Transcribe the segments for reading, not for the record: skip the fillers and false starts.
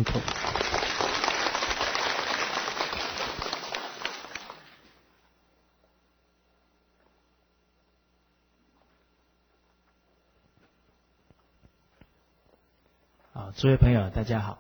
弥陀佛。好，诸位朋友，大家好。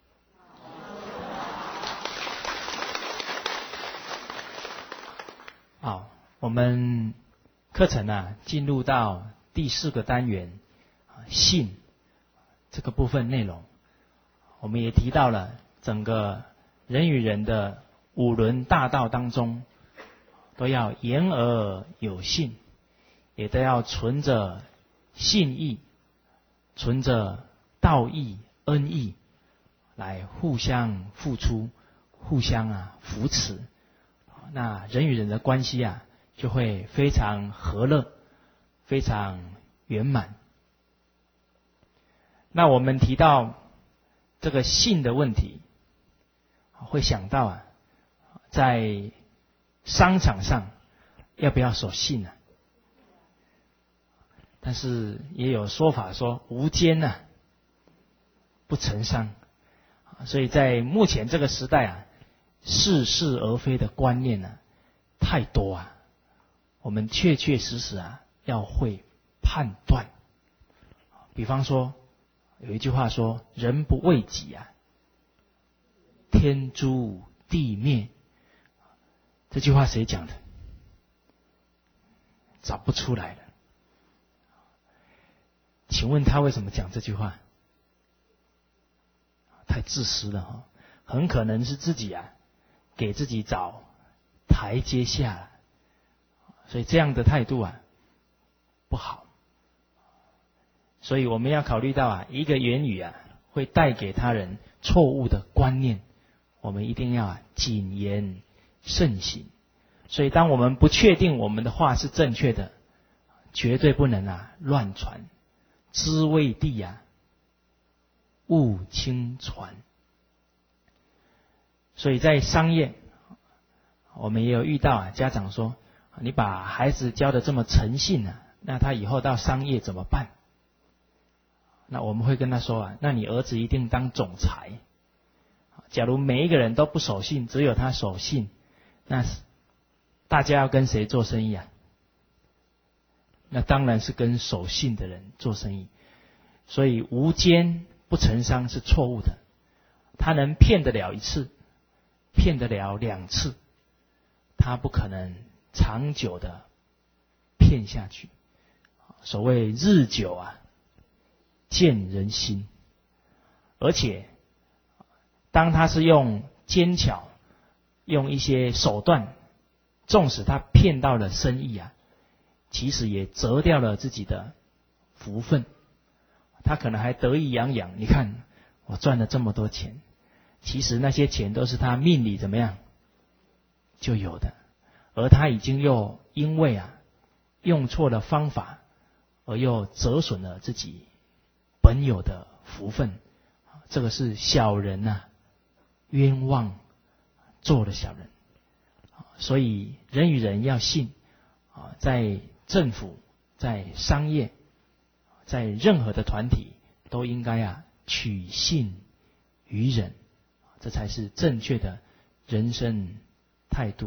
好，我们课程进入到第4个单元信这个部分内容。我们也提到了整个人与人的5轮大道当中，都要言而有信，也都要存着信义，存着道义、恩义，来互相付出，互相扶持。那人与人的关系就会非常和乐，非常圆满。那我们提到这个信的问题，会想到在商场上要不要守信但是也有说法说无奸不成商。所以在目前这个时代似是而非的观念太多我们确确实实要会判断。比方说有一句话说，人不为己天诛地灭。这句话谁讲的？找不出来了。请问他为什么讲这句话？太自私了很可能是自己给自己找台阶下了。所以这样的态度不好。所以我们要考虑到一个言语会带给他人错误的观念，我们一定要谨言慎行。所以当我们不确定我们的话是正确的，绝对不能乱传。知未地勿轻传。所以在商业，我们也有遇到家长说，你把孩子教得这么诚信那他以后到商业怎么办？那我们会跟他说那你儿子一定当总裁。假如每一个人都不守信，只有他守信，那大家要跟谁做生意那当然是跟守信的人做生意。所以无奸不成商是错误的。他能骗得了1次，骗得了2次，他不可能长久的骗下去。所谓日久见人心。而且当他是用奸巧，用一些手段，纵使他骗到了生意其实也折掉了自己的福分。他可能还得意洋洋，你看我赚了这么多钱，其实那些钱都是他命里怎么样就有的，而他已经又因为用错了方法，而又折损了自己本有的福分。这个是小人冤枉做了小人。所以人与人要信在政府，在商业，在任何的团体都应该取信于人，这才是正确的人生态度。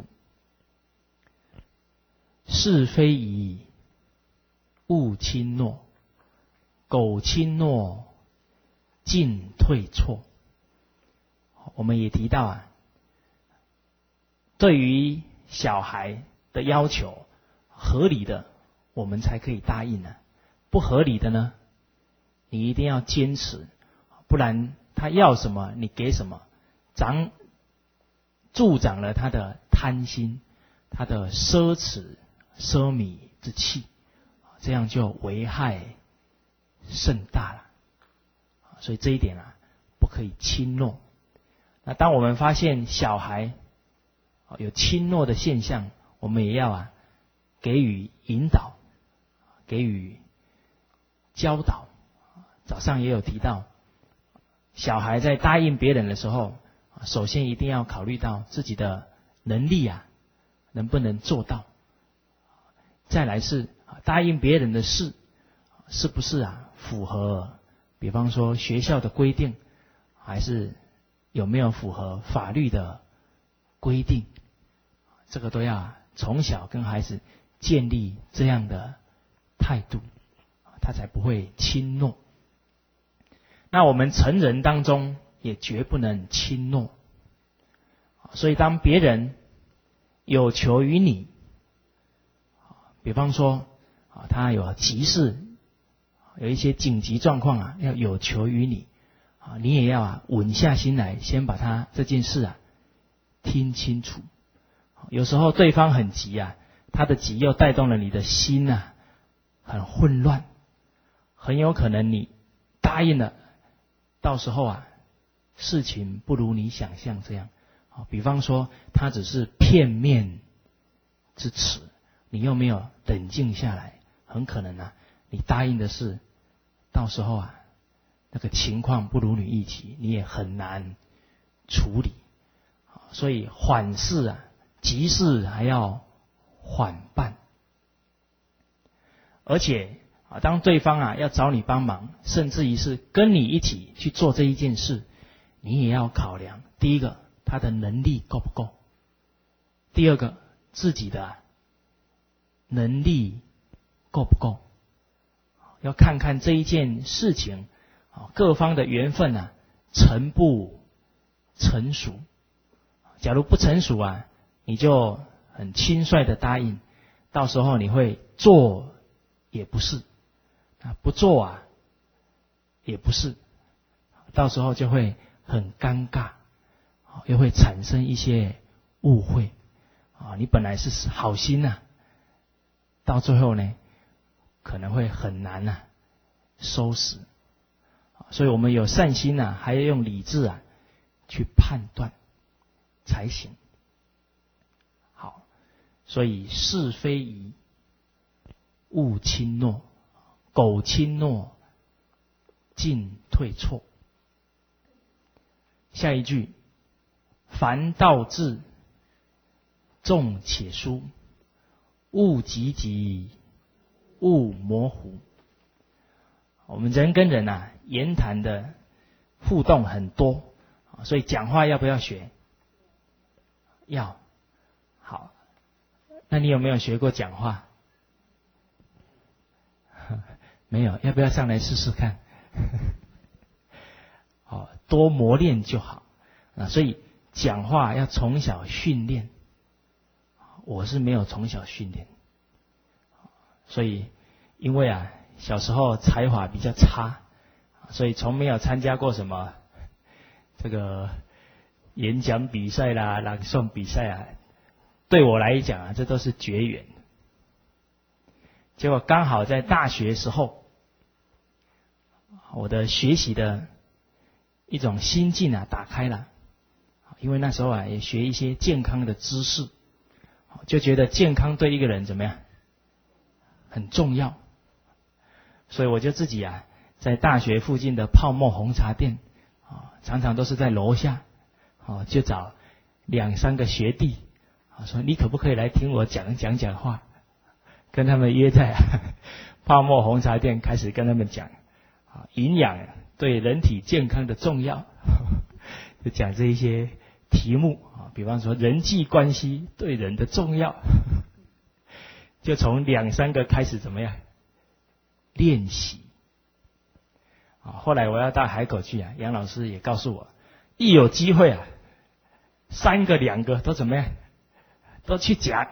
是非宜勿轻诺，苟轻诺进退错。我们也提到对于小孩的要求，合理的我们才可以答应不合理的呢，你一定要坚持，不然他要什么你给什么，助长了他的贪心，他的奢侈奢靡之气，这样就危害甚大了。所以这一点不可以轻诺。那当我们发现小孩有轻诺的现象，我们也要给予引导，给予教导。早上也有提到，小孩在答应别人的时候，首先一定要考虑到自己的能力能不能做到。再来是答应别人的事是不是符合比方说学校的规定，还是有没有符合法律的规定，这个都要从小跟孩子建立这样的态度，他才不会轻诺。那我们成人当中也绝不能轻诺，所以当别人有求于你，比方说他有急事，有一些紧急状况要有求于你，你也要稳下心来，先把他这件事听清楚。有时候对方很急他的急又带动了你的心很混乱，很有可能你答应了，到时候事情不如你想象这样。比方说他只是片面之词，你又没有冷静下来，很可能你答应的事，到时候那个情况不如你预期，你也很难处理。所以缓事急事还要缓办。而且当对方要找你帮忙，甚至于是跟你一起去做这一件事，你也要考量，第一个他的能力够不够，第二个自己的能力够不够，要看看这一件事情各方的缘分成不成熟。假如不成熟你就很轻率的答应，到时候你会做也不是，不做也不是，到时候就会很尴尬，又会产生一些误会你本来是好心到最后呢可能会很难收拾。所以我们有善心还要用理智去判断才行。好，所以是非宜勿轻诺，苟轻诺进退错。下一句，凡道至，重且疏，勿急急，勿模糊。我们人跟人言谈的互动很多，所以讲话要不要学？要。好，那你有没有学过讲话？没有，要不要上来试试看？多磨练就好。所以讲话要从小训练。我是没有从小训练，所以因为小时候才华比较差，所以从没有参加过什么这个演讲比赛啦、朗诵比赛对我来讲这都是绝缘。结果刚好在大学时候，我的学习的一种心境打开了，因为那时候也学一些健康的知识，就觉得健康对一个人怎么样很重要，所以我就自己在大学附近的泡沫红茶店常常都是在楼下就找2-3个学弟说你可不可以来听我讲话，跟他们约在泡沫红茶店开始跟他们讲营养对人体健康的重要，就讲这一些题目比方说人际关系对人的重要，就从2-3个开始怎么样练习。后来我要到海口去杨老师也告诉我，一有机会3个2个都怎么样都去讲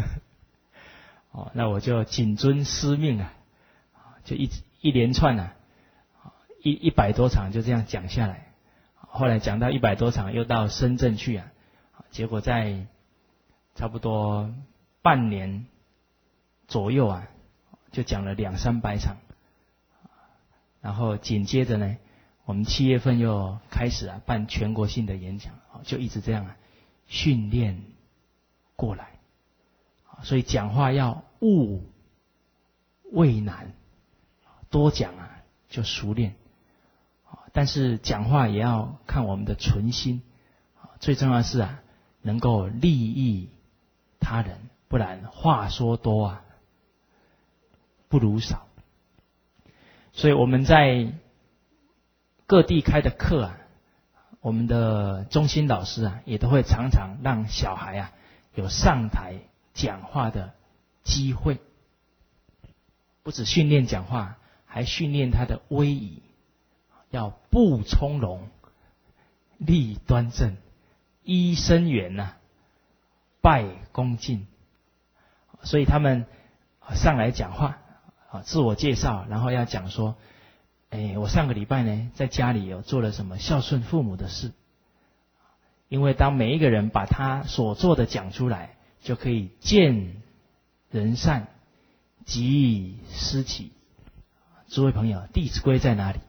那我就谨遵师命就一连串100多场就这样讲下来。后来讲到100多场，又到深圳去结果在差不多半年左右就讲了200-300场。然后紧接着呢，我们7月份又开始办全国性的演讲，就一直这样训练过来。所以讲话要勿畏难，多讲就熟练。但是讲话也要看我们的存心，最重要的是能够利益他人，不然话说多不如少。所以我们在各地开的课我们的中心老师啊，也都会常常让小孩啊有上台讲话的机会，不只训练讲话，还训练他的威仪，要步从容，立端正，揖生圆呐，拜恭敬。所以他们上来讲话自我介绍，然后要讲说，我上个礼拜呢在家里有做了什么孝顺父母的事。因为当每一个人把他所做的讲出来，就可以见人善，即以思齐。诸位朋友，《弟子规》在哪里？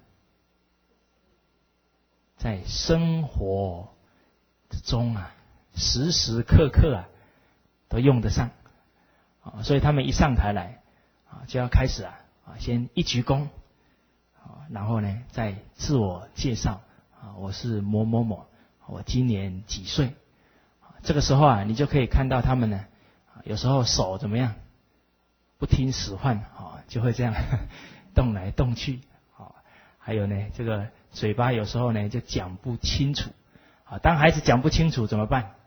在生活中啊，时时刻刻啊都用得上。所以他们一上台来就要开始先一鞠躬，然后呢再自我介绍，我是某某某，我今年几岁。这个时候你就可以看到他们呢，有时候手怎么样，不听使唤，就会这样动来动去。还有呢，这个嘴巴有时候呢就讲不清楚。当孩子讲不清楚怎么办？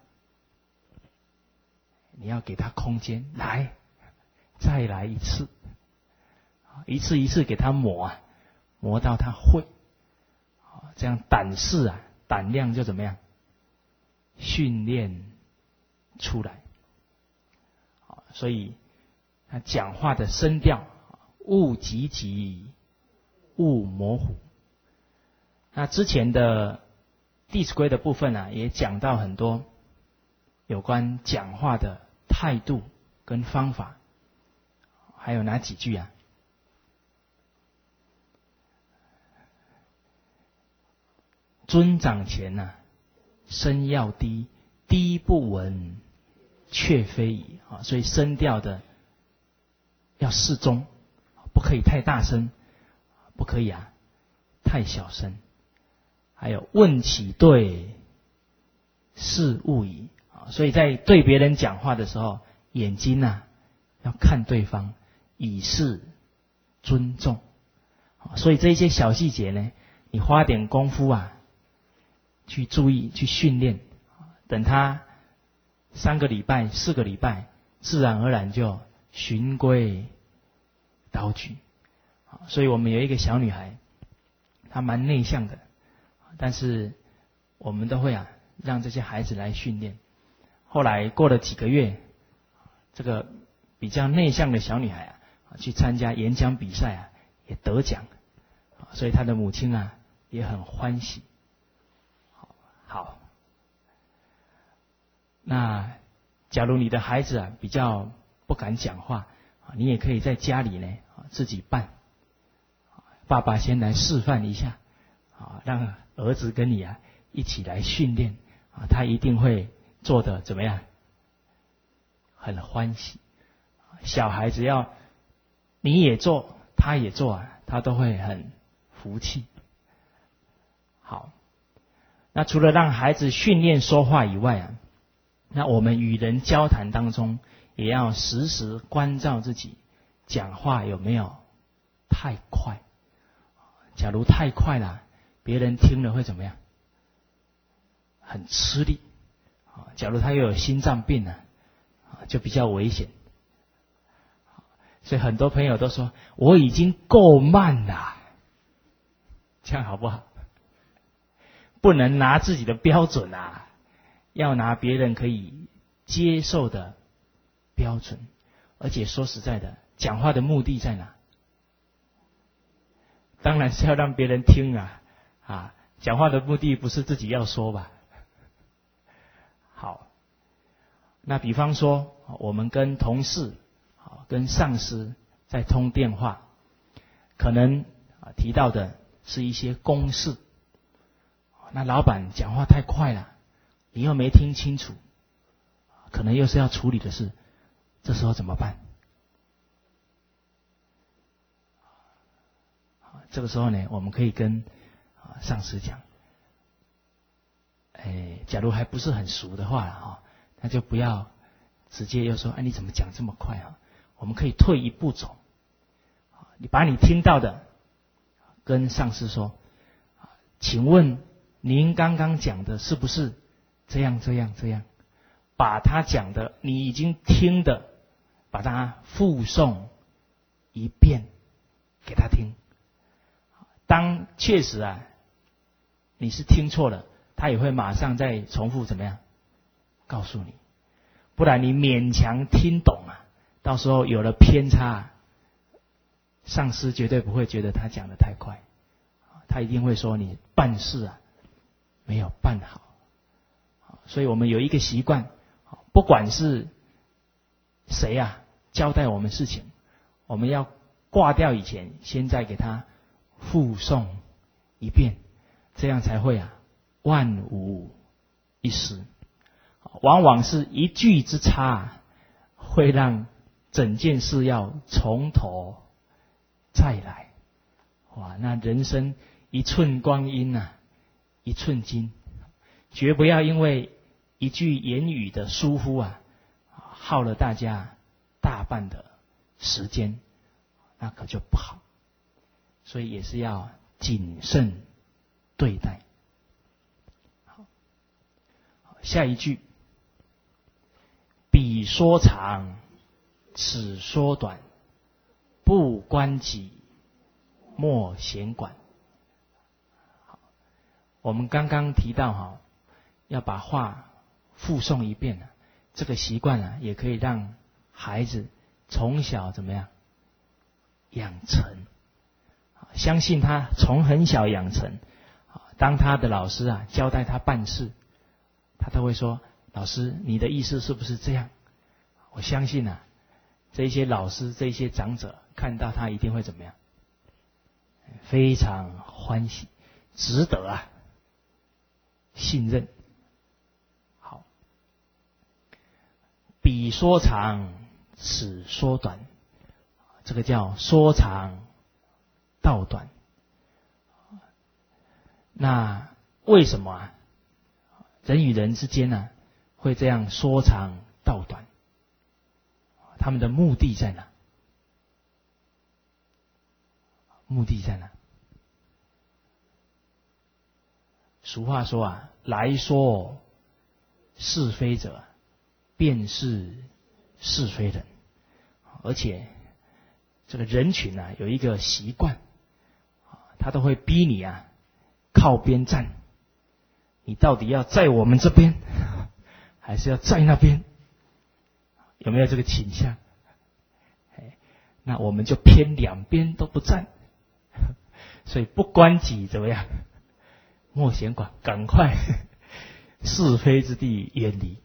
你要给他空间，来，再来一次，一次一次给他磨磨到他会。这样胆识胆量就怎么样训练出来。所以他讲话的声调，勿急急，勿模糊。那之前的《弟子规》的部分也讲到很多有关讲话的态度跟方法。还有哪几句尊长前声要低，低不闻却非宜。所以声调的要适中，不可以太大声，不可以太小声。还有问起对，事勿疑。所以在对别人讲话的时候，眼睛要看对方，以示尊重。所以这些小细节呢，你花点功夫去注意，去训练，等他3个礼拜、4个礼拜，自然而然就循规蹈矩。所以我们有一个小女孩，她蛮内向的，但是我们都会让这些孩子来训练。后来过了几个月，这个比较内向的小女孩去参加演讲比赛也得奖，所以她的母亲也很欢喜。好，那假如你的孩子比较不敢讲话，你也可以在家里呢自己办。爸爸先来示范一下，让儿子跟你一起来训练，他一定会做得怎么样？很欢喜。小孩子要你也做，他也做他都会很服气。好，那除了让孩子训练说话以外那我们与人交谈当中，也要时时关照自己讲话有没有太快。假如太快了，别人听了会怎么样？很吃力。假如他又有心脏病就比较危险。所以很多朋友都说，我已经够慢了，这样好不好？不能拿自己的标准要拿别人可以接受的标准。而且说实在的，讲话的目的在哪？当然是要让别人听讲话的目的不是自己要说吧。好，那比方说我们跟同事跟上司在通电话，可能提到的是一些公事，那老板讲话太快了，你又没听清楚，可能又是要处理的事，这时候怎么办？这个时候呢，我们可以跟上司讲，假如还不是很熟的话那就不要直接又说你怎么讲这么快我们可以退一步走，你把你听到的跟上司说，请问您刚刚讲的是不是这样？把他讲的你已经听的，把它复诵一遍给他听。当确实啊，你是听错了，他也会马上再重复怎么样告诉你。不然你勉强听懂啊，到时候有了偏差，上师绝对不会觉得他讲得太快，他一定会说你办事啊没有办好。所以我们有一个习惯，不管是谁啊交代我们事情，我们要挂掉以前，先再给他复诵一遍，这样才会啊万无一失。往往是一句之差，会让整件事要从头再来。哇，那人生一寸光阴啊，一寸金，绝不要因为一句言语的疏忽啊，耗了大家大半的时间，那可就不好。所以也是要谨慎对待。好，下一句，彼说长，此说短，不关己，莫闲管。我们刚刚提到要把话复诵一遍，这个习惯也可以让孩子从小怎么样养成。相信他从很小养成，当他的老师交代他办事，他都会说，老师你的意思是不是这样？我相信这些老师这些长者看到他一定会怎么样？非常欢喜，值得信任。好，彼说长，此说短，这个叫说长道短。那为什么人与人之间会这样说长道短？他们的目的在哪？目的在哪？俗话说来说是非者，便是是非人。而且这个人群有一个习惯，他都会逼你靠边站。你到底要在我们这边，还是要在那边？有没有这个倾向？那我们就偏两边都不站。所以不关己怎么样？莫闲管，赶快是非之地远离。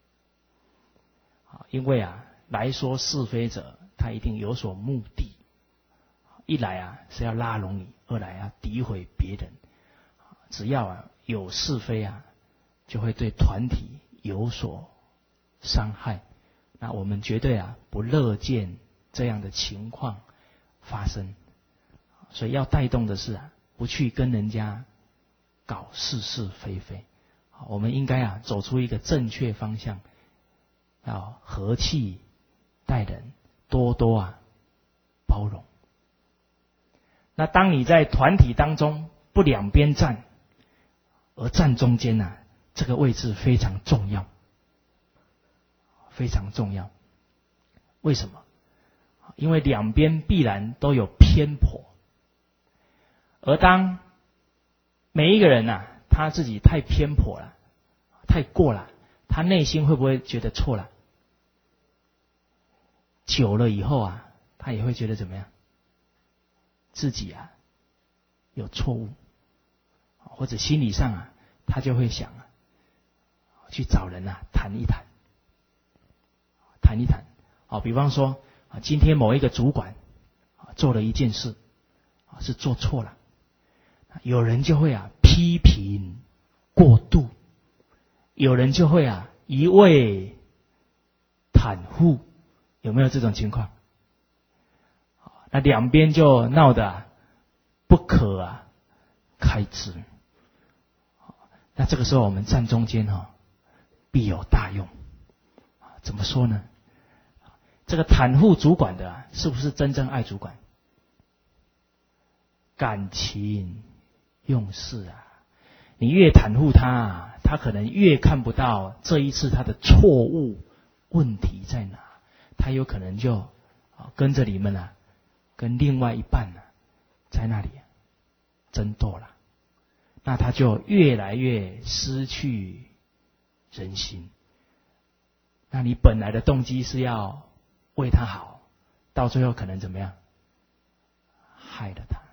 因为来说是非者，他一定有所目的。一来是要拉拢你，二来要诋毁别人。只要有是非就会对团体有所伤害。那我们绝对不乐见这样的情况发生。所以要带动的是不去跟人家搞是是非非。我们应该走出一个正确方向，要和气待人，多多包容。那当你在团体当中不两边站，而站中间这个位置非常重要，非常重要。为什么？因为两边必然都有偏颇，而当每一个人他自己太偏颇了，太过了，他内心会不会觉得错了？久了以后他也会觉得怎么样？自己有错误，或者心理上他就会想去找人谈一谈，谈一谈。比方说今天某一个主管做了一件事是做错了，有人就会批评过度，有人就会一味袒护。有没有这种情况？那两边就闹得不可开支。那这个时候我们站中间必有大用。怎么说呢？这个袒护主管的是不是真正爱主管？感情用事你越袒护他，他可能越看不到这一次他的错误问题在哪，他有可能就跟着你们跟另外一半在那里争斗了，那他就越来越失去人心。那你本来的动机是要为他好，到最后可能怎么样？害了他。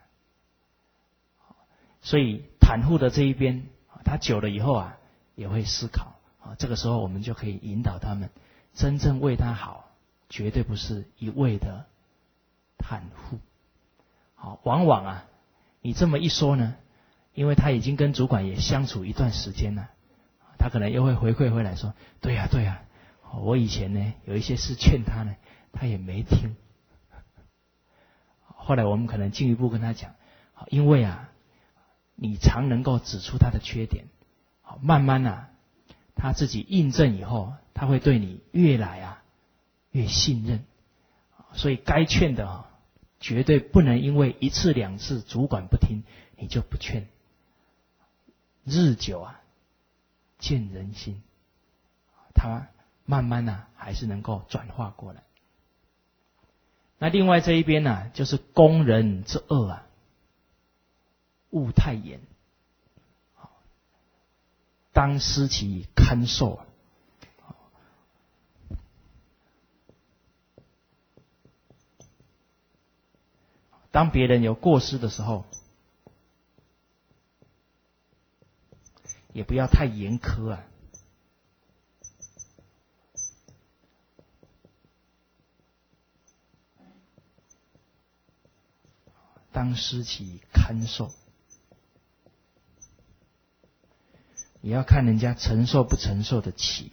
所以袒护的这一边，他久了以后也会思考这个时候我们就可以引导他们，真正为他好，绝对不是一味的袒护。好，往往你这么一说呢，因为他已经跟主管也相处一段时间了，他可能又会回馈回来说，对呀，我以前呢有一些事劝他呢，他也没听。后来我们可能进一步跟他讲，因为你常能够指出他的缺点，慢慢他自己印证以后，他会对你越来越信任。所以该劝的绝对不能因为一次两次主管不听，你就不劝。日久见人心，他慢慢还是能够转化过来。那另外这一边就是攻人之恶勿太严，当思其堪受。当别人有过失的时候，也不要太严苛当思其堪受。也要看人家承受不承受得起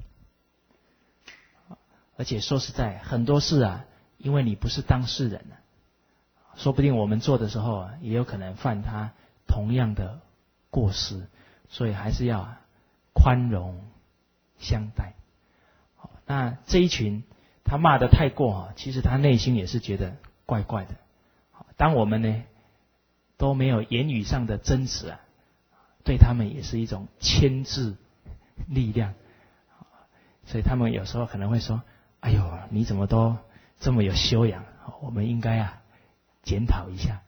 而且说实在，很多事因为你不是当事人说不定我们做的时候也有可能犯他同样的过失，所以还是要宽容相待。那这一群他骂得太过其实他内心也是觉得怪怪的。当我们呢都没有言语上的争执对他们也是一种牵制力量，所以他们有时候可能会说，哎呦，你怎么都这么有修养，我们应该检讨一下。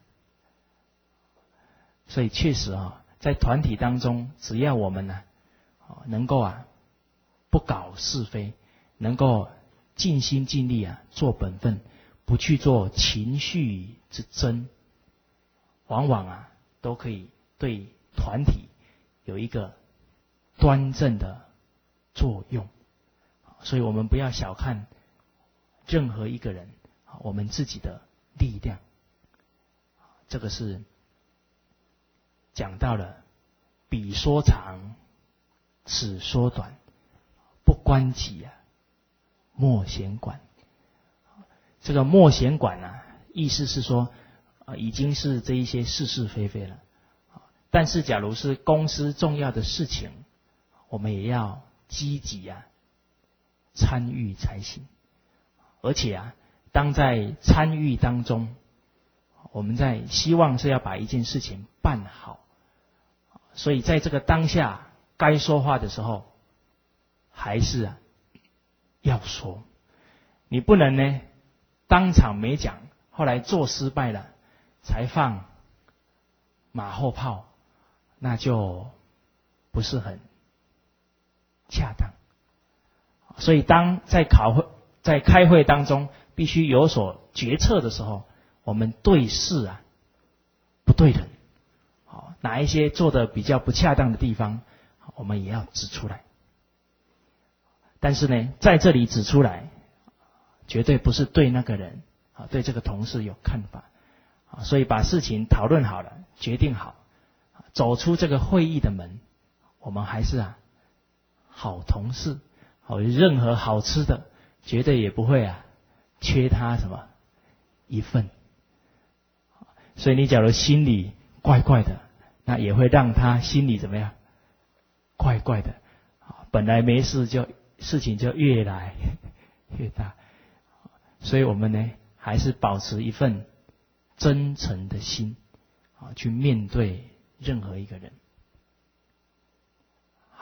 所以确实在团体当中，只要我们能够不搞是非，能够尽心尽力做本分，不去做情绪之争，往往都可以对团体有一个端正的作用。所以我们不要小看任何一个人，我们自己的力量。这个是讲到了彼说长，此说短，不关己莫闲管。这个莫闲管意思是说已经是这一些是是非非了。但是假如是公司重要的事情，我们也要积极参与才行。而且当在参与当中，我们在希望是要把一件事情办好，所以在这个当下该说话的时候，还是要说。你不能呢当场没讲，后来做失败了才放马后炮，那就不是很恰当。所以当在开会当中必须有所决策的时候，我们对事不对人，哪一些做的比较不恰当的地方，我们也要指出来。但是呢，在这里指出来，绝对不是对那个人对这个同事有看法。所以把事情讨论好了，决定好，走出这个会议的门，我们还是好同事，任何好吃的绝对也不会缺他什么一份。所以你假如心里怪怪的，那也会让他心里怎么样？怪怪的。本来没事，事情就越来越大。所以我们呢，还是保持一份真诚的心去面对任何一个人。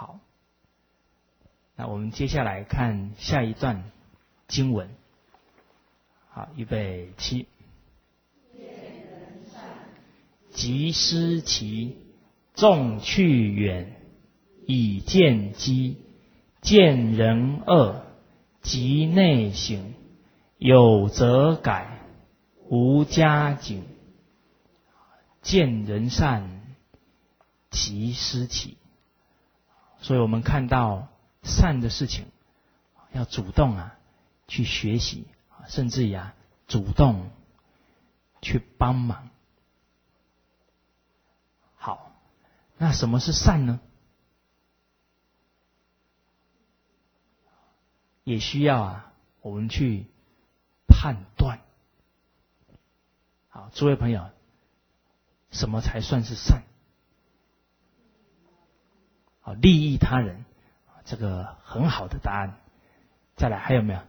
好，那我们接下来看下一段经文。好，预备起。即思齐，众去远，以见机。见人恶，即内省，有则改，无加警。见人善，即思齐。所以我们看到善的事情，要主动去学习，甚至主动去帮忙。好，那什么是善呢？也需要我们去判断。好，诸位朋友，什么才算是善？好，利益他人，这个很好的答案。再来，还有没有？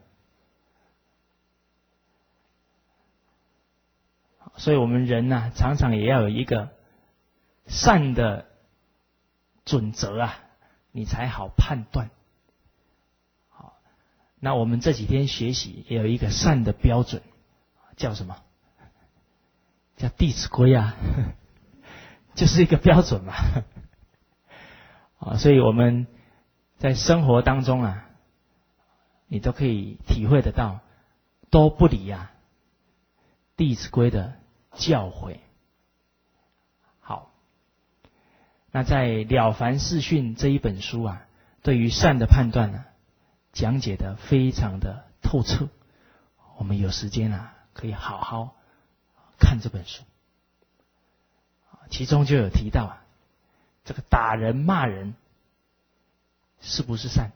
所以我们人常常也要有一个善的准则你才好判断。好，那我们这几天学习也有一个善的标准，叫什么？叫《弟子规》就是一个标准嘛。所以我们在生活当中你都可以体会得到，都不离弟子规的教诲。好，那在《了凡四训》这一本书对于善的判断讲解的非常的透彻。我们有时间可以好好看这本书。其中就有提到这个打人骂人是不是善？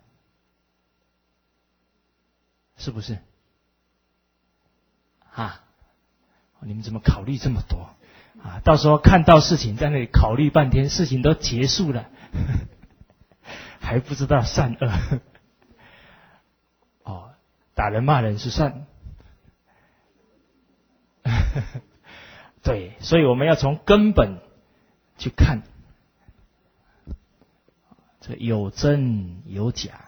是不是？你们怎么考虑这么多到时候看到事情在那里考虑半天，事情都结束了还不知道善恶。打人骂人是善对，所以我们要从根本去看，这有真有假。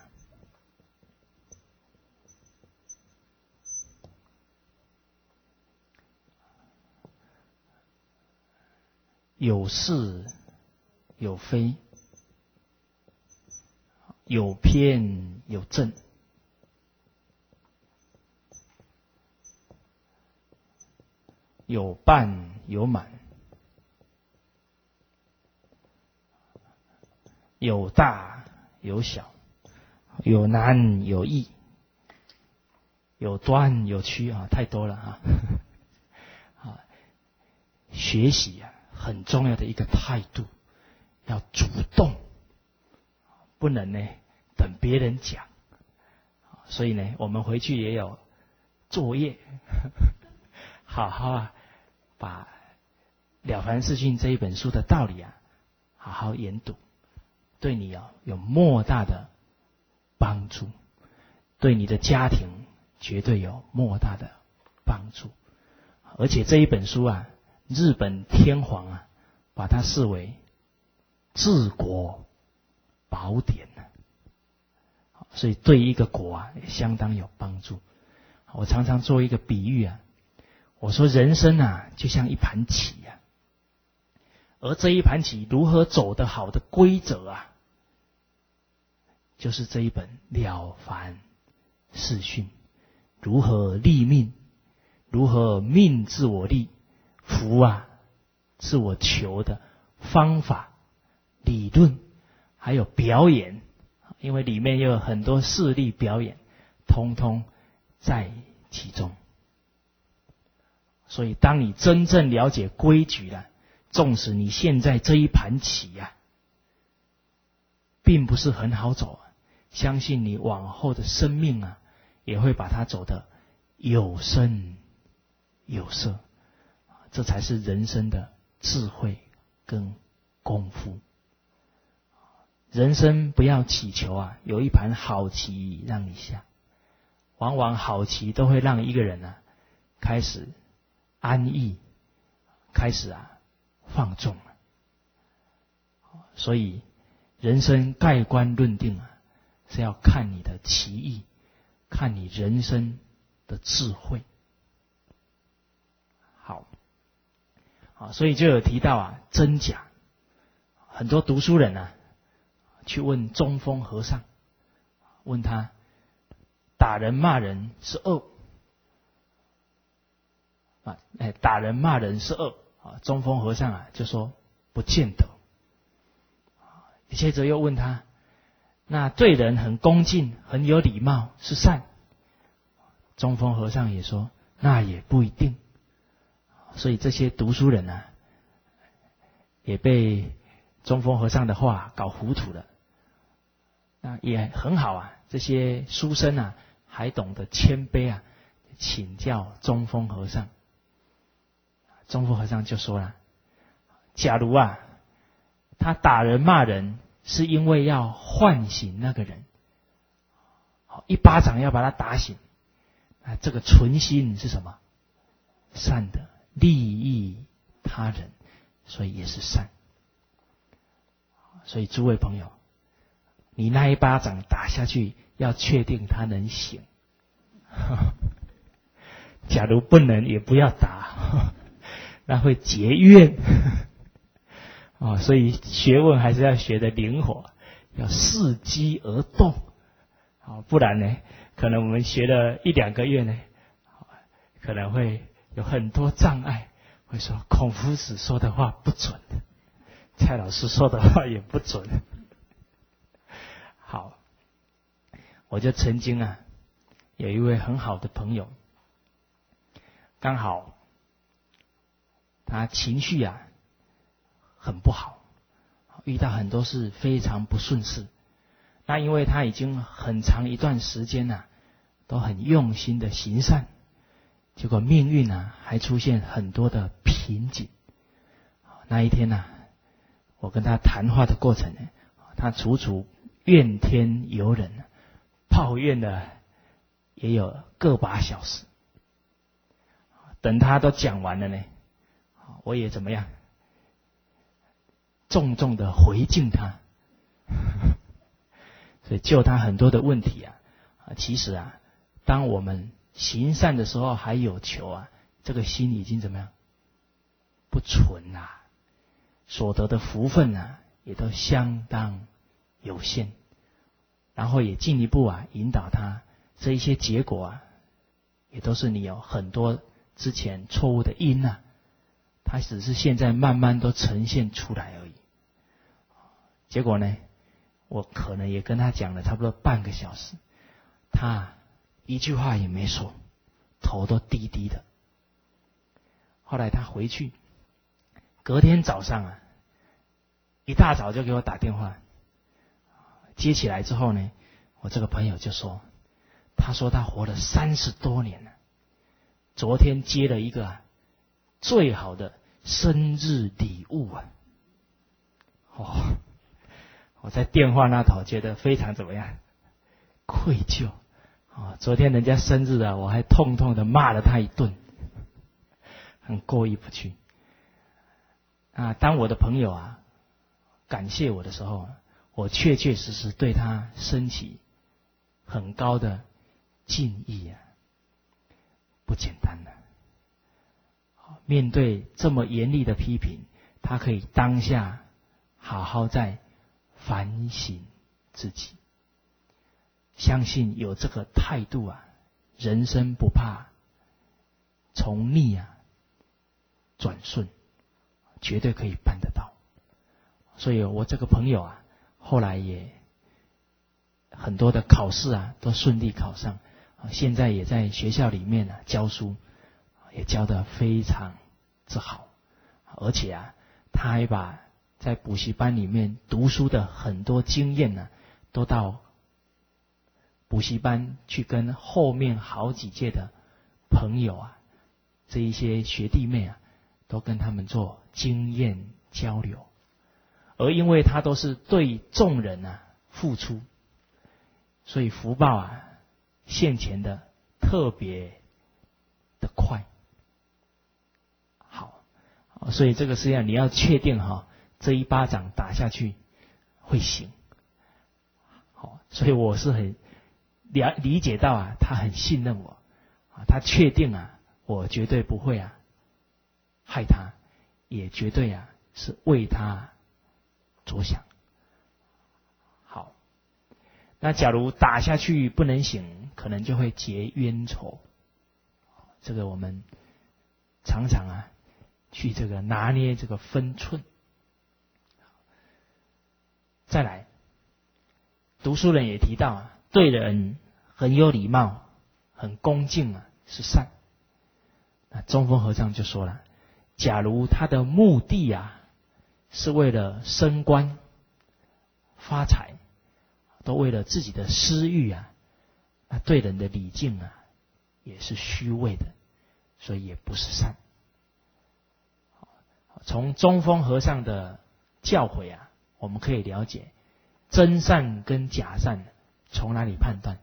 有是有非，有偏有正，有半有满，有大有小，有难有易，有端有曲太多了学习很重要的一个态度，要主动，不能等别人讲。所以我们回去也有作业，好好把《了凡四训》这一本书的道理好好研读，对你有莫大的帮助，对你的家庭绝对有莫大的帮助。而且这一本书日本天皇把它视为治国宝典所以对一个国也相当有帮助。我常常做一个比喻我说人生就像一盘棋而这一盘棋如何走得好的规则就是这一本《了凡四训》，如何立命，如何命自我立，福自我求的方法、理论，还有表演，因为里面又有很多事例表演，通通在其中。所以当你真正了解规矩了，纵使你现在这一盘棋并不是很好走相信你往后的生命也会把它走得有声有色。这才是人生的智慧跟功夫。人生不要祈求有一盘好棋让你下，往往好棋都会让一个人开始安逸，开始放纵。所以人生盖棺论定啊，是要看你的奇异，看你人生的智慧。好，所以就有提到啊，真假。很多读书人啊，去问中峰和尚，问他打人骂人是恶打人骂人是恶中峰和尚啊就说不见得。接着又问他，那对人很恭敬很有礼貌是善？中峰和尚也说那也不一定。所以这些读书人啊，也被中峰和尚的话搞糊涂了。那也很好啊，这些书生啊还懂得谦卑啊，请教中峰和尚。中峰和尚就说了，假如啊他打人骂人是因为要唤醒那个人，一巴掌要把他打醒，那这个存心是什么？善的，利益他人，所以也是善。所以诸位朋友，你那一巴掌打下去，要确定他能醒。假如不能，也不要打，那会结怨。所以学问还是要学得灵活，要伺机而动。不然呢，可能我们学了1-2个月呢，可能会有很多障碍，会说孔夫子说的话不准，蔡老师说的话也不准。好，我就曾经啊，有一位很好的朋友，刚好他情绪啊很不好，遇到很多事非常不顺事。那因为他已经很长一段时间啊，都很用心的行善，结果命运啊还出现很多的瓶颈。那一天啊，我跟他谈话的过程呢，他楚楚怨天尤人，抱怨了也有个把小时。等他都讲完了呢，我也怎么样，重重的回敬他。所以就他很多的问题啊，其实啊，当我们行善的时候还有求啊，这个心已经怎么样？不纯啊，所得的福分啊，也都相当有限。然后也进一步啊，引导他这一些结果啊，也都是你有很多之前错误的因啊，它只是现在慢慢都呈现出来而已。结果呢，我可能也跟他讲了差不多半个小时，他一句话也没说，头都低低的。后来他回去，隔天早上啊，一大早就给我打电话，接起来之后呢，我这个朋友就说，他说他活了30多年了，昨天接了一个最好的生日礼物啊。我在电话那头觉得非常怎么样？愧疚。昨天人家生日啊，我还痛痛的骂了他一顿，很过意不去。当我的朋友啊感谢我的时候，我确确实实对他升起很高的敬意啊，不简单的。面对这么严厉的批评，他可以当下好好在反省自己，相信有这个态度啊，人生不怕从逆啊转顺，绝对可以办得到。所以我这个朋友啊，后来也很多的考试啊都顺利考上，现在也在学校里面啊教书，也教得非常之好，而且啊他还把在补习班里面读书的很多经验呢，都到补习班去跟后面好几届的朋友啊，这一些学弟妹啊，都跟他们做经验交流。而因为他都是对众人啊付出，所以福报啊现前的特别的快。好，所以这个实际上你要确定这一巴掌打下去会行。好，所以我是很理解到啊，他很信任我啊，他确定啊，我绝对不会啊害他，也绝对啊是为他着想。好，那假如打下去不能行，可能就会结冤仇。这个我们常常啊去这个拿捏这个分寸。再来，读书人也提到啊，对人很有礼貌、很恭敬啊，是善。那中峰和尚就说了，假如他的目的啊是为了升官、发财，都为了自己的私欲啊，那对人的礼敬啊也是虚伪的，所以也不是善。从中峰和尚的教诲啊，我们可以了解真善跟假善从哪里判断？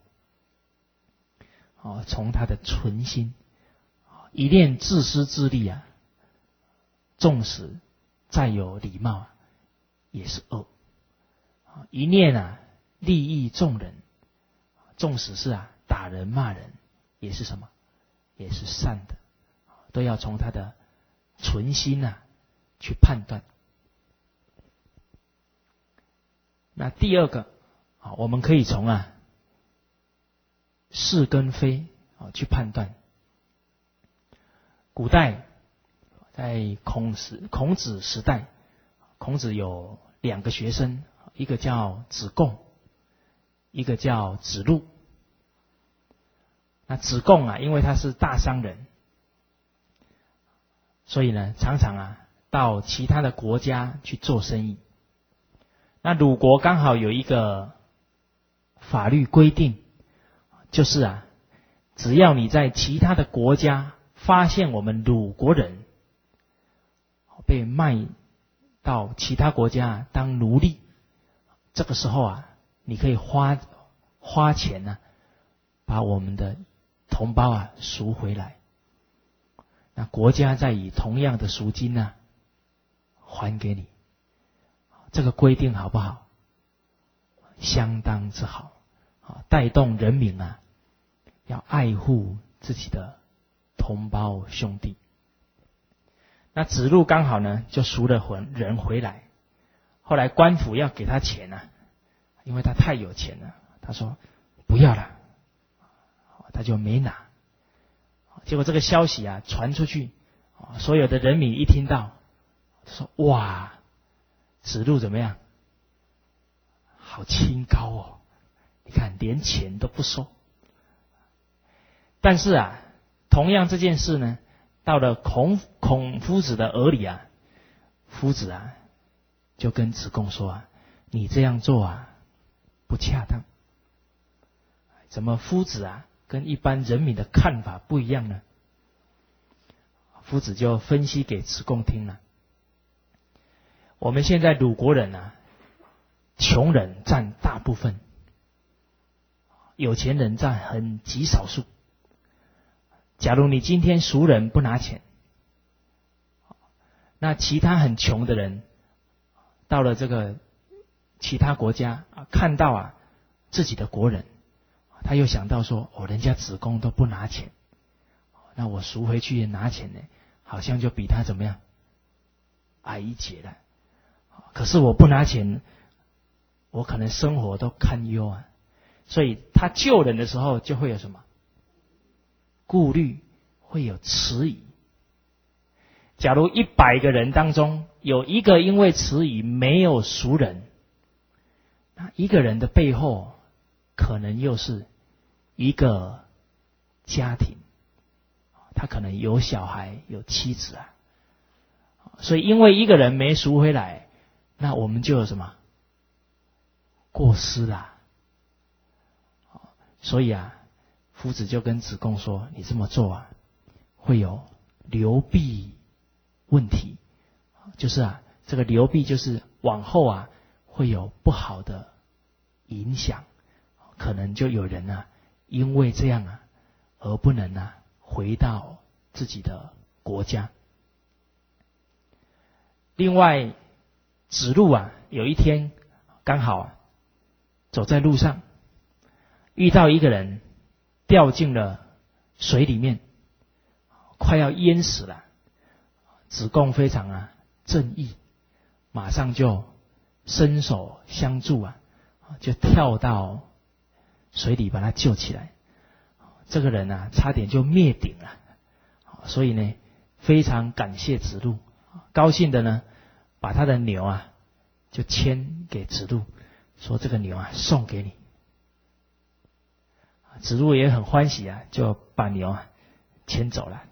从他的存心，一念自私自利啊，纵使再有礼貌啊，也是恶。一念啊利益众人，纵使是啊打人骂人，也是什么？也是善的，都要从他的存心啊去判断。那第二个我们可以从啊是跟非去判断。古代在孔子时代，孔子有2个学生，一个叫子贡，一个叫子路。那子贡啊，因为他是大商人，所以呢常常啊到其他的国家去做生意。那鲁国刚好有一个法律规定，就是啊，只要你在其他的国家发现我们鲁国人被卖到其他国家当奴隶，这个时候啊，你可以花钱呢，把我们的同胞啊赎回来。那国家再以同样的赎金呢还给你。这个规定好不好？相当之好，带动人民啊要爱护自己的同胞兄弟。那子路刚好呢就赎了人回来，后来官府要给他钱啊，因为他太有钱了，他说不要了，他就没拿。结果这个消息啊传出去，所有的人民一听到说，哇，子路怎么样？好清高哦！你看连钱都不收。但是啊，同样这件事呢，到了孔夫子的耳里啊，夫子啊就跟子贡说啊，你这样做啊不恰当。怎么夫子啊跟一般人民的看法不一样呢？夫子就分析给子贡听了。我们现在鲁国人啊，穷人占大部分，有钱人占很极少数。假如你今天赎人不拿钱，那其他很穷的人到了这个其他国家看到啊自己的国人，他又想到说，人家子贡都不拿钱，那我赎回去拿钱呢，好像就比他怎么样矮一截了。可是我不拿钱，我可能生活都堪忧啊。所以他救人的时候就会有什么顾虑，会有迟疑。假如100个人当中有1个因为迟疑没有赎人，那1个人的背后可能又是一个家庭，他可能有小孩有妻子啊。所以因为1个人没赎回来，那我们就有什么过失啦。所以啊，夫子就跟子贡说，你这么做啊会有流弊问题。就是啊，这个流弊就是往后啊会有不好的影响，可能就有人啊因为这样啊而不能啊回到自己的国家。另外子路啊有一天刚好走在路上，遇到一个人掉进了水里面，快要淹死了。子贡非常正义，马上就伸手相助就跳到水里把他救起来。这个人差点就灭顶了，所以呢非常感谢子路，高兴的呢把他的牛就牵给子路，说这个牛送给你。子路也很欢喜就把牛牵走了。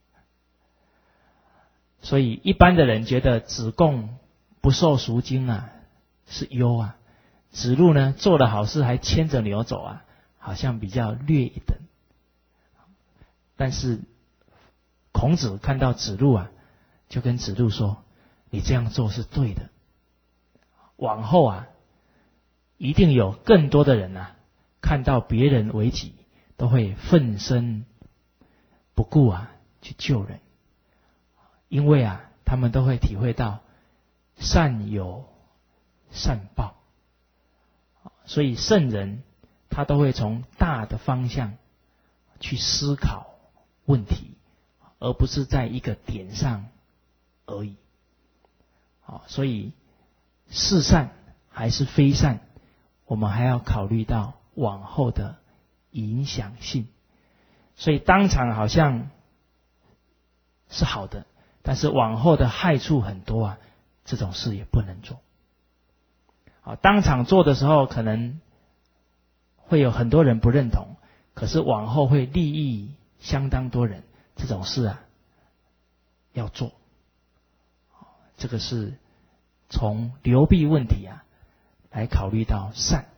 所以一般的人觉得子贡不受赎金是优子路呢做了好事还牵着牛走好像比较略一等。但是孔子看到子路就跟子路说，你这样做是对的，往后一定有更多的人看到别人为己都会奋身不顾去救人，因为他们都会体会到善有善报，所以圣人他都会从大的方向去思考问题，而不是在一个点上而已。所以是善还是非善，我们还要考虑到往后的影响性。所以当场好像是好的，但是往后的害处很多这种事也不能做。当场做的时候可能会有很多人不认同，可是往后会利益相当多人，这种事要做。这个是从流弊问题来考虑到善。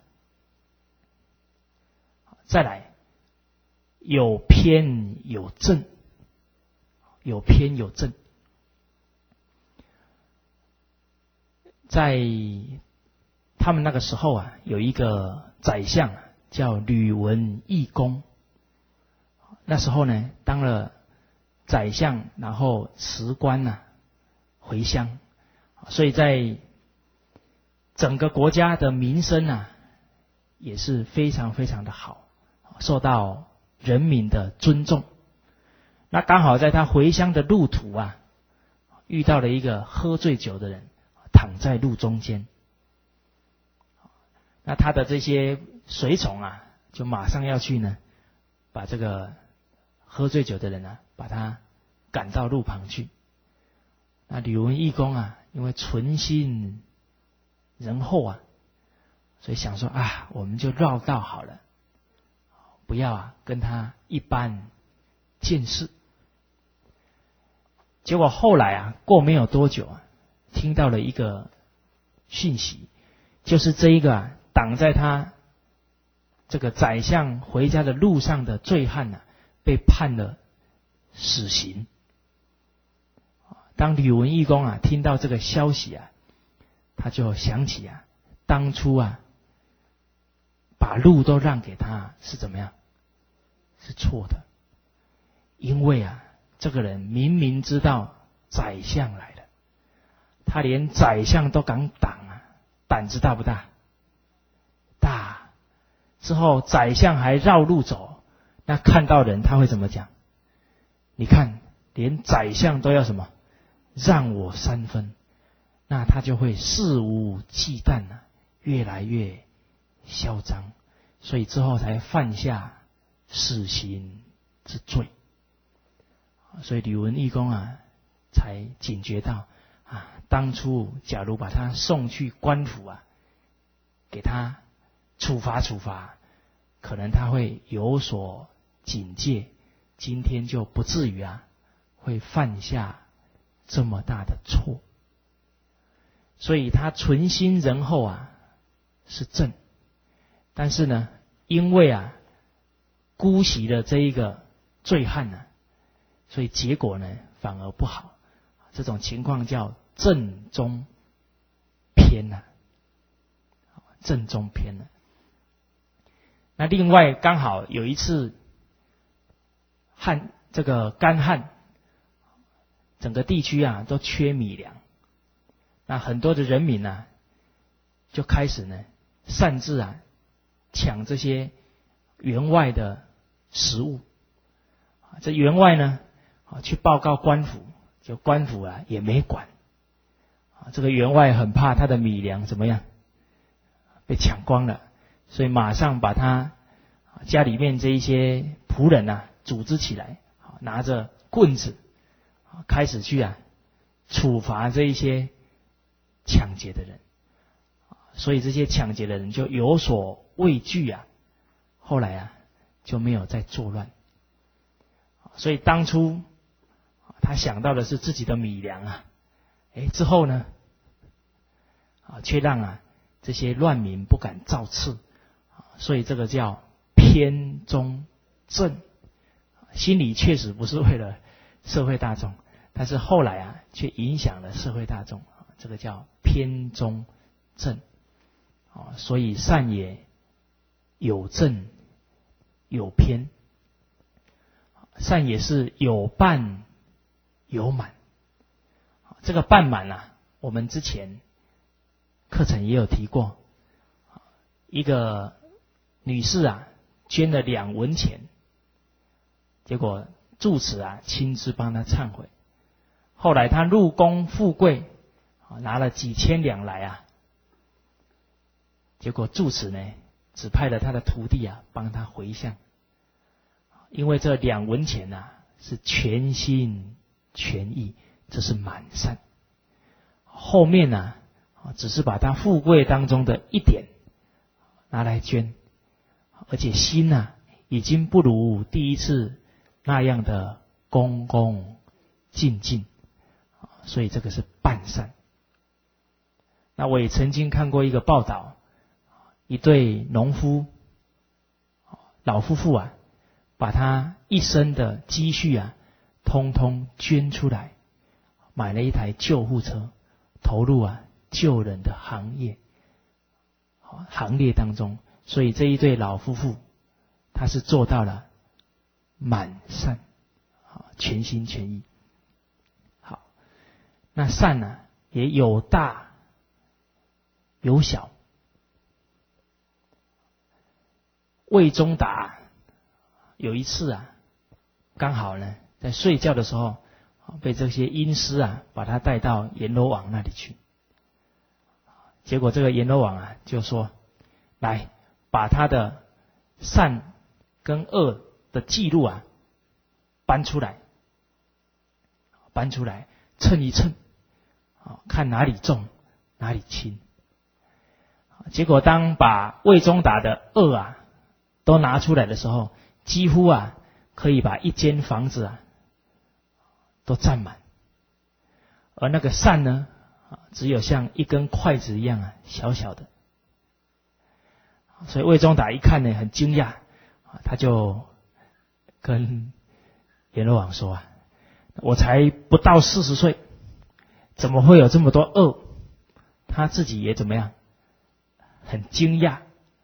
再来，有偏有正，有偏有正。在他们那个时候有一个宰相叫吕文义公。那时候呢当了宰相，然后辞官回乡，所以在整个国家的名声也是非常非常的好，受到人民的尊重。那刚好在他回乡的路途遇到了一个喝醉酒的人躺在路中间，那他的这些随从就马上要去呢把这个喝醉酒的人把他赶到路旁去。那吕文义公因为存心仁厚所以想说我们就绕道好了，不要跟他一般见识。结果后来过没有多久听到了一个讯息，就是这一个挡在他这个宰相回家的路上的醉汉被判了死刑。当吕文义公听到这个消息他就想起当初把路都让给他是怎么样？是错的。因为这个人明明知道宰相来了，他连宰相都敢挡胆子大不大？大。之后宰相还绕路走，那看到人他会怎么讲？你看连宰相都要什么？让我3分，那他就会肆无忌惮越来越嚣张，所以之后才犯下死刑之罪。所以吕文义公才警觉到当初假如把他送去官府给他处罚处罚，可能他会有所警戒，今天就不至于会犯下这么大的错。所以他存心仁厚是正，但是呢因为姑息了这一个醉汉所以结果呢反而不好。这种情况叫正中偏正中偏。那另外刚好有一次这个干旱，整个地区都缺米粮，那很多的人民就开始呢擅自抢这些员外的食物。这员外呢去报告官府，就官府也没管。这个员外很怕他的米粮怎么样被抢光了，所以马上把他家里面这一些仆人组织起来，拿着棍子开始去处罚这一些抢劫的人。所以这些抢劫的人就有所畏惧后来就没有再作乱。所以当初他想到的是自己的米粮之后呢却让这些乱民不敢造次，所以这个叫偏中正。心里确实不是为了社会大众，但是后来却影响了社会大众，这个叫偏中正。所以善也有正有偏，善也是有半有满。这个半满我们之前课程也有提过，一个女士捐了2文钱，结果住持亲自帮她忏悔。后来她入宫富贵，拿了几千两来结果住持呢只派了他的徒弟帮他回向，因为这2文钱是全心全意，这是满善。后面只是把他富贵当中的一点拿来捐，而且心已经不如第一次那样的恭恭敬敬，所以这个是半善。那我也曾经看过一个报道，一对农夫老夫妇把他一生的积蓄通通捐出来，买了一台救护车，投入救人的行列当中。所以这一对老夫妇他是做到了满善，全心全意。好，那善也有大有小。魏忠达有一次刚好呢在睡觉的时候被这些阴司把他带到阎罗王那里去。结果这个阎罗王就说，来把他的善跟恶的记录搬出来称一称，看哪里重哪里轻。结果当把魏忠达的恶都拿出来的时候，几乎可以把一间房子都占满，而那个善呢只有像一根筷子一样小小的。所以魏忠达一看呢很惊讶，他就跟阎罗王说我才不到40岁，怎么会有这么多恶？他自己也怎么样很惊讶。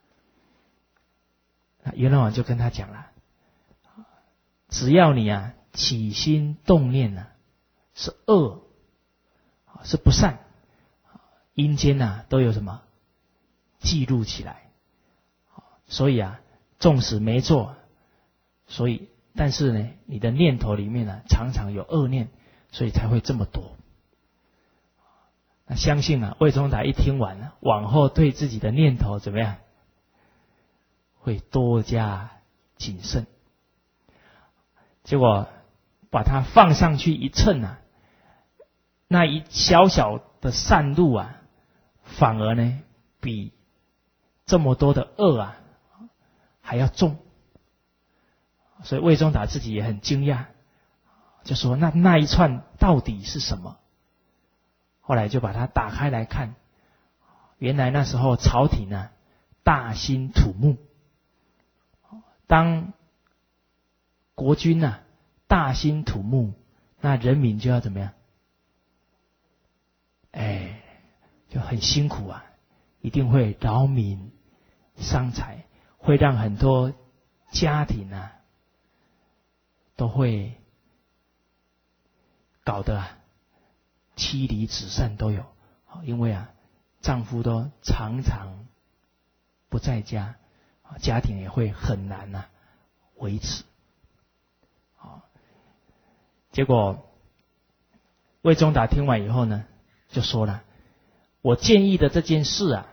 阎罗王就跟他讲了，只要你起心动念是恶，是不善，阴间都有什么记录起来。所以纵使没做，所以但是呢你的念头里面常常有恶念，所以才会这么多。那相信魏忠达一听完往后对自己的念头怎么样，会多加谨慎。结果把它放上去一称那一小小的善路反而呢比这么多的恶还要重。所以魏忠达自己也很惊讶，就说那一串到底是什么？后来就把它打开来看，原来那时候朝廷大兴土木，当国君大兴土木，那人民就要怎么样？就很辛苦一定会劳民伤财，会让很多家庭都会搞得妻离子散都有。因为丈夫都常常不在家，家庭也会很难维持。结果魏忠达听完以后呢，就说了：我建议的这件事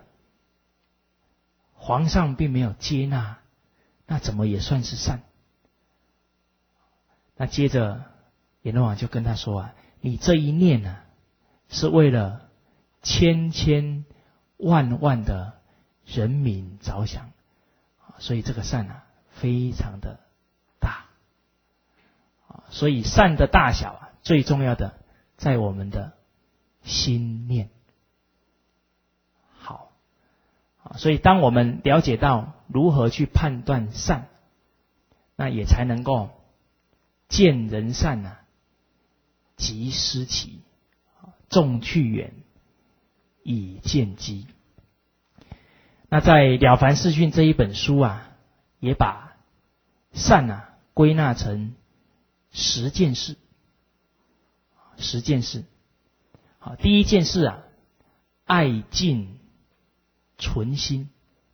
皇上并没有接纳，那怎么也算是善？那接着阎罗王就跟他说你这一念是为了千千万万的人民着想，所以这个善非常的大。所以善的大小最重要的在我们的心念。好，所以当我们了解到如何去判断善，那也才能够见人善即思齐，众去远，以见机。那在《了凡四训》这一本书也把善归纳成10件事。10件事。好，第一件事爱敬存心。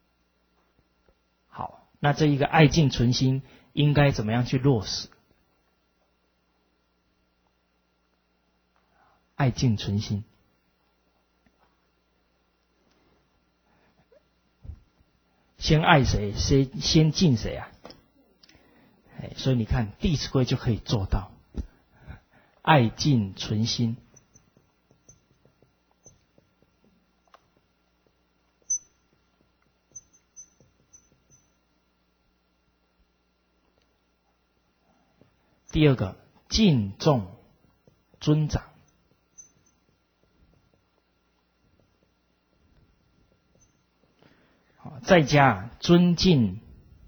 好，那这一个爱敬存心应该怎么样去落实？爱敬存心，先爱谁，先敬谁所以你看《弟子规》就可以做到爱敬存心。第二个，敬重尊长。在家尊敬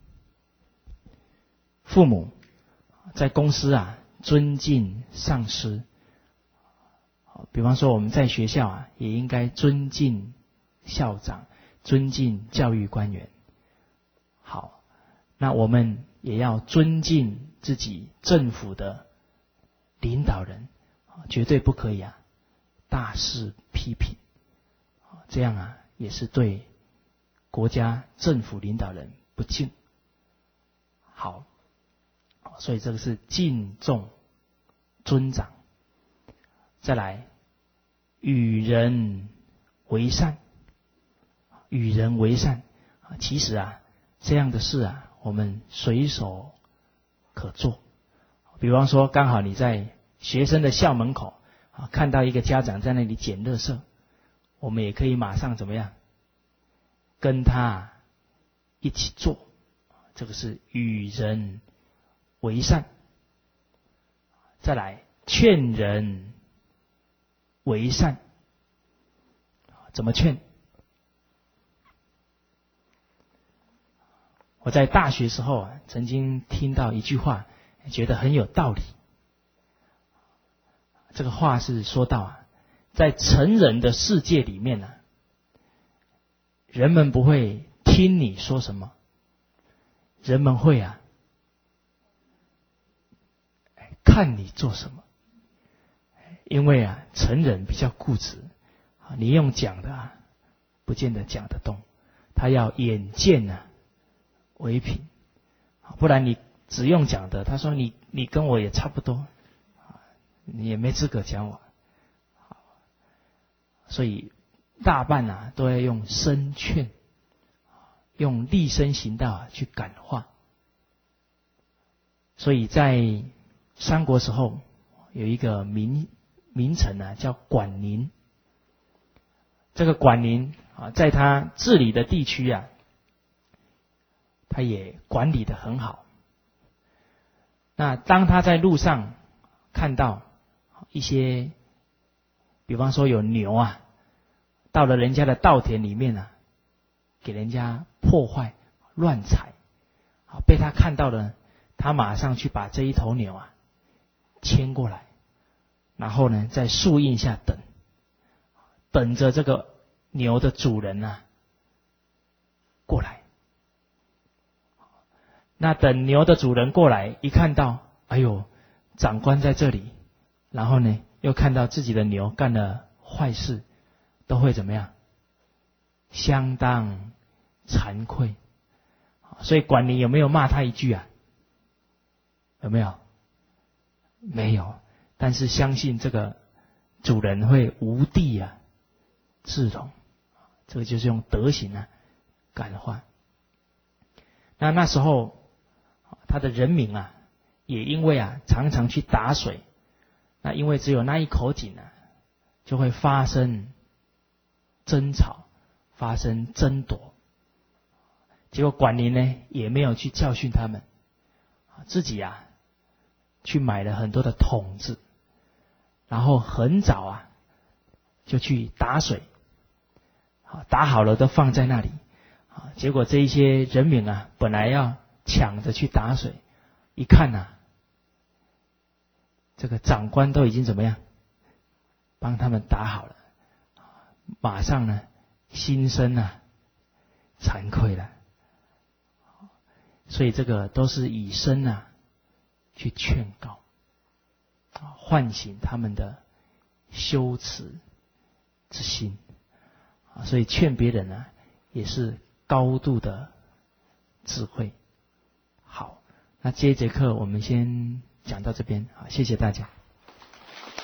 父母，在公司尊敬上司。比方说我们在学校也应该尊敬校长，尊敬教育官员。好，那我们也要尊敬自己政府的领导人，绝对不可以大肆批评，这样也是对国家政府领导人不敬。好，所以这个是敬重尊长。再来，与人为善。与人为善，其实这样的事我们随手可做。比方说，刚好你在学生的校门口看到一个家长在那里捡垃圾，我们也可以马上怎么样？跟他一起做，这个是与人为善。再来，劝人为善。怎么劝？我在大学时候曾经听到一句话，觉得很有道理。这个话是说到在成人的世界里面人们不会听你说什么，人们会看你做什么。因为成人比较固执，你用讲的不见得讲得动，他要眼见为凭，不然你只用讲的，他说你跟我也差不多，你也没资格讲我。所以大半都要用声劝，用立身行道去感化。所以在三国时候有一个名臣叫管宁。这个管宁在他治理的地区他也管理得很好。那当他在路上看到一些，比方说有牛到了人家的稻田里面给人家破坏乱踩，被他看到了，他马上去把这一头牛牵过来，然后呢在树荫下等着这个牛的主人过来。那等牛的主人过来，一看到哎呦长官在这里，然后呢又看到自己的牛干了坏事，都会怎么样？ 相当惭愧。所以管理有没有骂他一句啊？有没有？没有。但是相信这个主人会无地啊自容，这个就是用德行啊感化。那时候他的人民啊，也因为啊常常去打水，那因为只有那一口井啊，就会发生争吵，发生争夺。结果管理呢也没有去教训他们，自己啊去买了很多的桶子，然后很早啊就去打水，打好了都放在那里。结果这一些人民啊，本来要抢着去打水，一看啊，这个长官都已经怎么样，帮他们打好了，马上呢心生啊惭愧了。所以这个都是以身啊去劝告，唤醒他们的羞耻之心。所以劝别人呢，也是高度的智慧。好，那这一节课我们先讲到这边，好，谢谢大家。